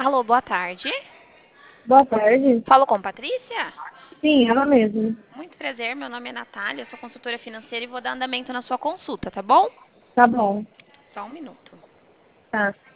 Alô, boa tarde. Boa tarde. Falo com Patrícia? Sim, ela mesma. Muito prazer, meu nome é Natália, sou consultora financeira e vou dar andamento na sua consulta, tá bom? Tá bom. Só um minuto. Tá.